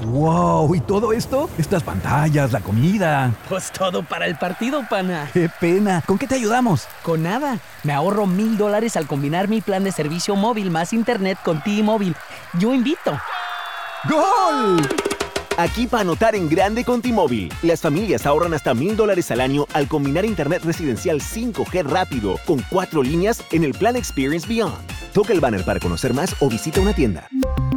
¡Wow! ¿Y todo esto? Estas pantallas, la comida. Pues todo para el partido, pana. ¡Qué pena! ¿Con qué te ayudamos? Con nada. Me ahorro $1,000 al combinar mi plan de servicio móvil más internet con T-Mobile. Yo invito. ¡Gol! Aquí para anotar en grande con T-Mobile. Las familias ahorran hasta $1,000 al año al combinar internet residencial 5G rápido con 4 líneas en el plan Experience Beyond. Toca el banner para conocer más o visita una tienda.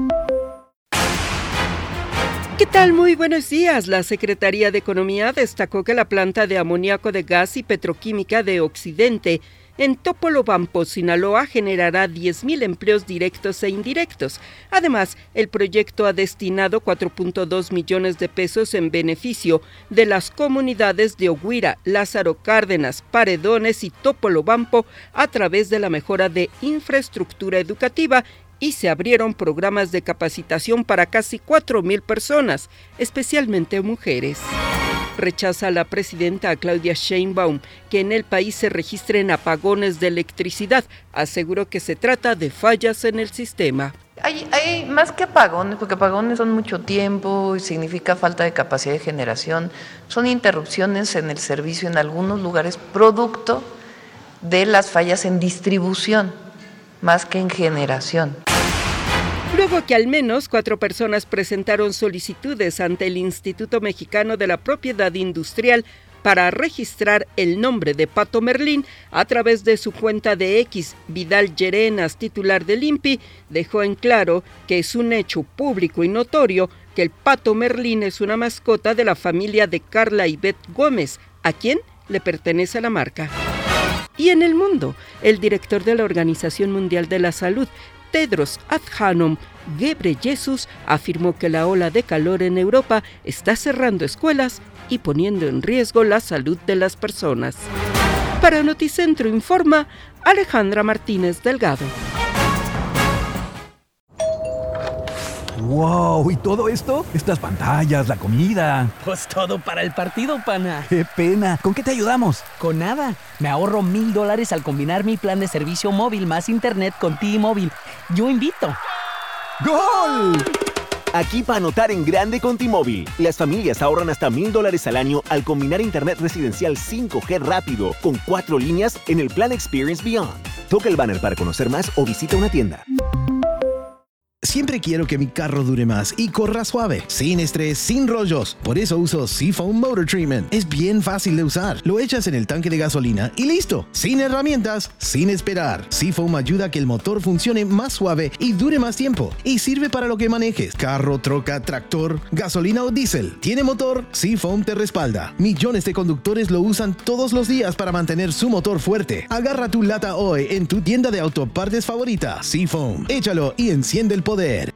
¿Qué tal? Muy buenos días. La Secretaría de Economía destacó que la planta de amoníaco de gas y petroquímica de Occidente en Topolobampo, Sinaloa, generará 10,000 empleos directos e indirectos. Además, el proyecto ha destinado 4.2 millones de pesos en beneficio de las comunidades de Oguira, Lázaro Cárdenas, Paredones y Topolobampo a través de la mejora de infraestructura educativa, y se abrieron programas de capacitación para casi 4,000 personas, especialmente mujeres. Rechaza la presidenta Claudia Sheinbaum que en el país se registren apagones de electricidad. Aseguró que se trata de fallas en el sistema. Hay más que apagones, porque apagones son mucho tiempo y significa falta de capacidad de generación. Son interrupciones en el servicio en algunos lugares, producto de las fallas en distribución, más que en generación. Luego que al menos 4 personas presentaron solicitudes ante el Instituto Mexicano de la Propiedad Industrial para registrar el nombre de Pato Merlín a través de su cuenta de X, Vidal Llerenas, titular del INPI, dejó en claro que es un hecho público y notorio que el Pato Merlín es una mascota de la familia de Carla Ivette Gómez, a quien le pertenece la marca. Y en el mundo, el director de la Organización Mundial de la Salud, Tedros Adhanom Ghebreyesus, afirmó que la ola de calor en Europa está cerrando escuelas y poniendo en riesgo la salud de las personas. Para Noticentro informa Alejandra Martínez Delgado. ¡Wow! ¿Y todo esto? Estas pantallas, la comida. Pues todo para el partido, pana. ¡Qué pena! ¿Con qué te ayudamos? Con nada. Me ahorro $1,000 al combinar mi plan de servicio móvil más internet con T-Mobile. Yo invito. ¡Gol! Aquí para anotar en grande con T-Mobile. Las familias ahorran hasta $1,000 al año al combinar internet residencial 5G rápido con 4 líneas en el plan Experience Beyond. Toca el banner para conocer más o visita una tienda. Siempre quiero que mi carro dure más y corra suave, sin estrés, sin rollos. Por eso uso Seafoam Motor Treatment. Es bien fácil de usar. Lo echas en el tanque de gasolina y listo. Sin herramientas, sin esperar. Seafoam ayuda a que el motor funcione más suave y dure más tiempo. Y sirve para lo que manejes. Carro, troca, tractor, gasolina o diésel. ¿Tiene motor? Seafoam te respalda. Millones de conductores lo usan todos los días para mantener su motor fuerte. Agarra tu lata hoy en tu tienda de autopartes favorita. Seafoam. Échalo y enciende el poder.